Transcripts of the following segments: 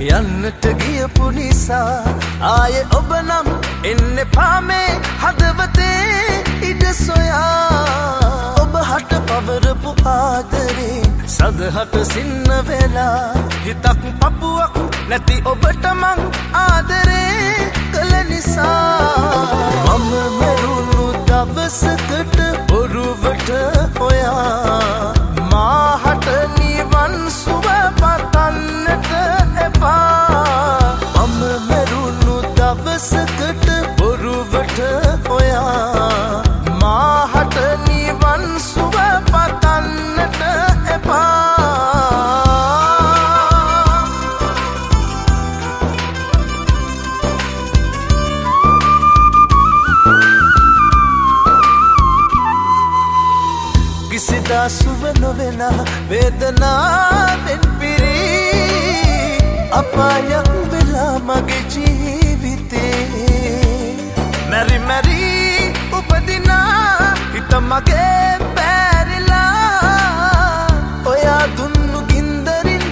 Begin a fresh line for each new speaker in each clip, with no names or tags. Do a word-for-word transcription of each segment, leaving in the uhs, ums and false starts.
යන්නට ගියපු නිසා ආයේ ඔබ නම් එන්නේ පාමේ හදවතේ ඉඩ සොයා ඔබ හට පවරපු ආදරේ සදහට සින්න වෙලා හිතක් පපුවක් නැති ඔබට මං ආදරේ කළ නිසා මම මෙරුණු දවසකට බොරුවට හොයා මාහට නිවන් සුව පතන්නට එපා මම මෙරුණු දවසකට බොරුවට හොයා මාහට නිවන් සුව පතන්නට එපා කිසිදා සුව නොවෙන වේදනාවෙන් පිරී අපායක් වෙලා මගේ ජීවිතේ මැරි මැරි උපදිනා හිත මගේ පැරිලා ඔයා දුන්නු ගින්දරින්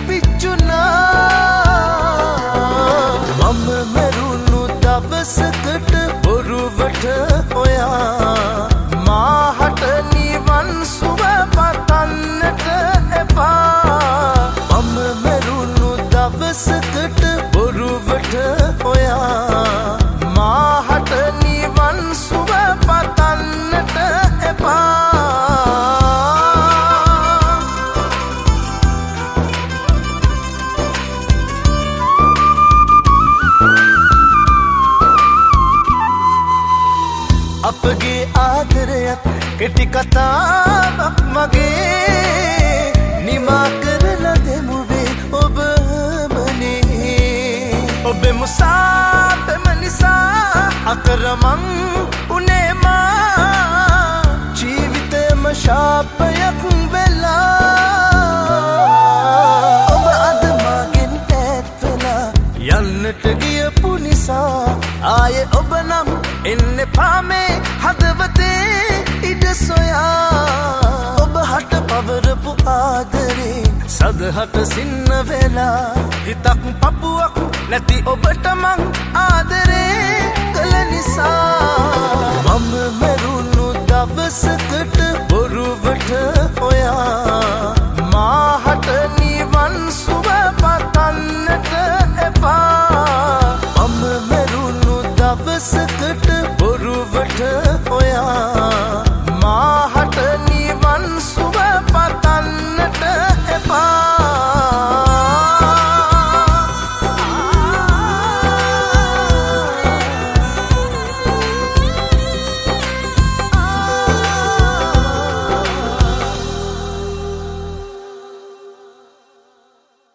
පිච්චුනා මම මැරුණු දවසකට බොරුවට හොයා මාහට නිවන් සුව පතන්නට එපා මම මැරුණු දවසකට බොරුවට හොයා මාහට නිවන් සුව පතන්නට එපා අපගේ ආදරයත් කෙටි කතාවක් මගේ නිමා කරලා දෙමුවේ ඔබමනේ ඔබේ මුසාපෙම නිසා අකරමං උනේ මා ජීවිතේම ශාපයක් වෙලා ඔබ අද මගෙන් ඈත් වෙලා යන්නට ගියපු නිසා ආයේ ඔබ නම් එන්නේ පාමේ හදවතේ ඉඩ සොයා ඔබ හට පවරපු ආදරේ සදහට සින්න වෙලා හිතක් පපුවක් නැති ඔබට මං ආදරේ